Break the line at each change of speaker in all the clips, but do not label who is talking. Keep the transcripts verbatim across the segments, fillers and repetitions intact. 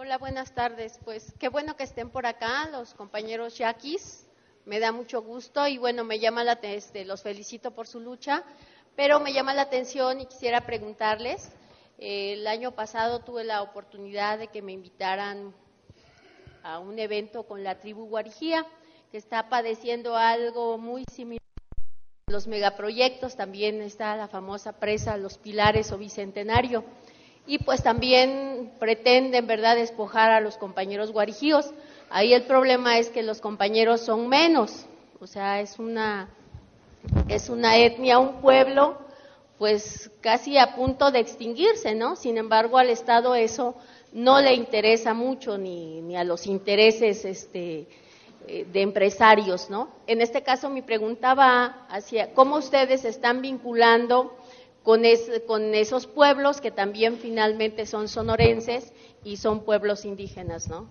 Hola, buenas tardes. Pues qué bueno que estén por acá los compañeros yaquis. Me da mucho gusto y bueno, me llama la este, los felicito por su lucha, pero me llama la atención y quisiera preguntarles. Eh, el año pasado tuve la oportunidad de que me invitaran a un evento con la tribu Guarijía, que está padeciendo algo muy similar a los megaproyectos. También está la famosa presa Los Pilares o Bicentenario. Y pues también pretenden, ¿verdad?, despojar a los compañeros guarijíos. Ahí el problema es que los compañeros son menos, o sea, es una, es una etnia, un pueblo, pues casi a punto de extinguirse, ¿no? Sin embargo, al Estado eso no le interesa mucho, ni, ni a los intereses este, de empresarios, ¿no? En este caso mi pregunta va hacia cómo ustedes están vinculando Con, es, con esos pueblos que también finalmente son sonorenses y son pueblos indígenas, ¿no?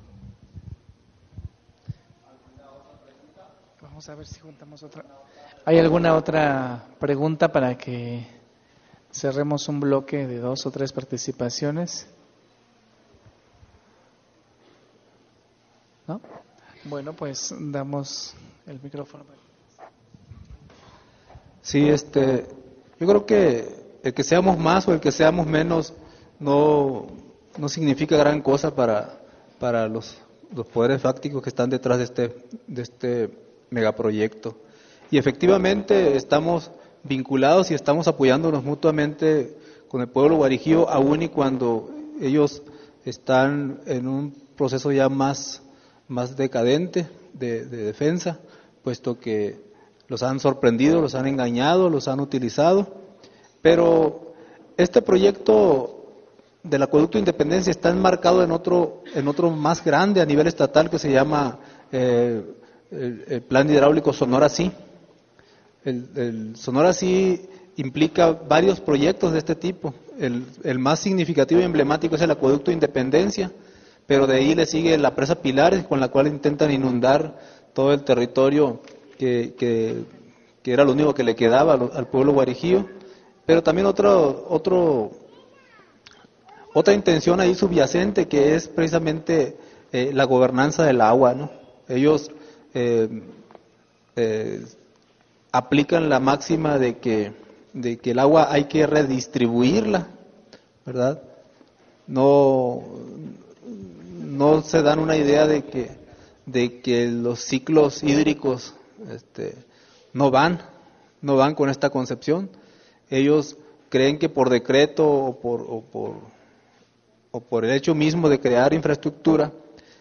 Vamos a ver si juntamos otra. ¿Hay alguna otra pregunta para que cerremos un bloque de dos o tres participaciones? ¿No? Bueno, pues damos el micrófono.
Sí, este, yo creo que el que seamos más o el que seamos menos no, no significa gran cosa para, para los, los poderes fácticos que están detrás de este, de este megaproyecto. Y efectivamente estamos vinculados y estamos apoyándonos mutuamente con el pueblo guarijío, aún y cuando ellos están en un proceso ya más, más decadente de, de defensa, puesto que los han sorprendido, los han engañado, los han utilizado. Pero este proyecto del Acueducto Independencia está enmarcado en otro, en otro más grande a nivel estatal que se llama eh, el, el Plan Hidráulico Sonora-Sí. El, el Sonora-Sí implica varios proyectos de este tipo. El, el más significativo y emblemático es el Acueducto Independencia, pero de ahí le sigue la presa Pilares, con la cual intentan inundar todo el territorio que, que, que era lo único que le quedaba al, al pueblo guarijío. Pero también otro, otro, otra intención ahí subyacente, que es precisamente eh, la gobernanza del agua, ¿no? Ellos eh, eh, aplican la máxima de que, de que el agua hay que redistribuirla, ¿verdad? No, no se dan una idea de que, de que los ciclos hídricos este, no van, no van con esta concepción. Ellos creen que por decreto o por, o, por, o por el hecho mismo de crear infraestructura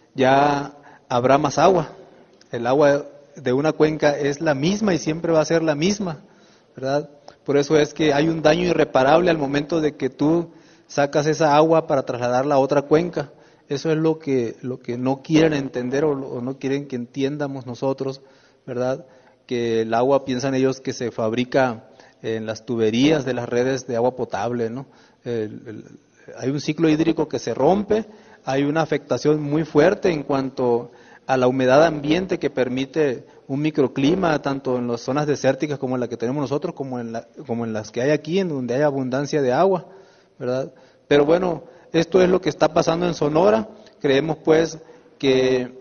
ya habrá más agua. El agua de una cuenca es la misma y siempre va a ser la misma, ¿verdad? Por eso es que hay un daño irreparable al momento de que tú sacas esa agua para trasladarla a otra cuenca. Eso es lo que, lo que no quieren entender o, o no quieren que entiendamos nosotros, ¿verdad? Que el agua, piensan ellos que se fabrica en las tuberías de las redes de agua potable, ¿no? El, el, hay un ciclo hídrico que se rompe, hay una afectación muy fuerte en cuanto a la humedad ambiente que permite un microclima, tanto en las zonas desérticas como en la que tenemos nosotros, como en, la, como en las que hay aquí, en donde hay abundancia de agua, ¿verdad? Pero bueno, esto es lo que está pasando en Sonora. Creemos pues que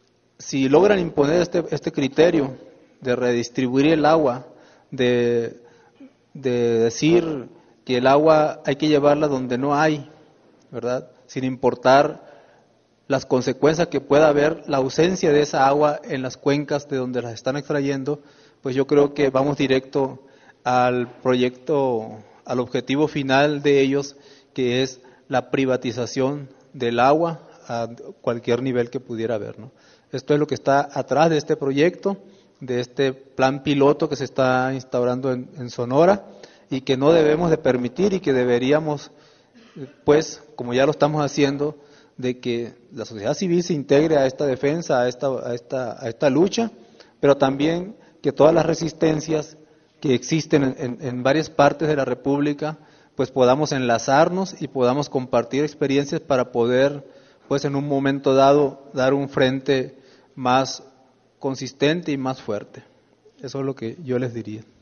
si logran imponer este, este criterio de redistribuir el agua, de de decir que el agua hay que llevarla donde no hay, ¿verdad? Sin importar las consecuencias que pueda haber la ausencia de esa agua en las cuencas de donde las están extrayendo, pues yo creo que vamos directo al proyecto, al objetivo final de ellos, que es la privatización del agua a cualquier nivel que pudiera haber, ¿no? Esto es lo que está atrás de este proyecto, de este plan piloto que se está instaurando en, en Sonora, y que no debemos de permitir y que deberíamos, pues, como ya lo estamos haciendo, de que la sociedad civil se integre a esta defensa, a esta, a esta, a esta lucha, pero también que todas las resistencias que existen en, en, en varias partes de la República, pues podamos enlazarnos y podamos compartir experiencias para poder, pues en un momento dado, dar un frente más consistente y más fuerte. Eso es lo que yo les diría.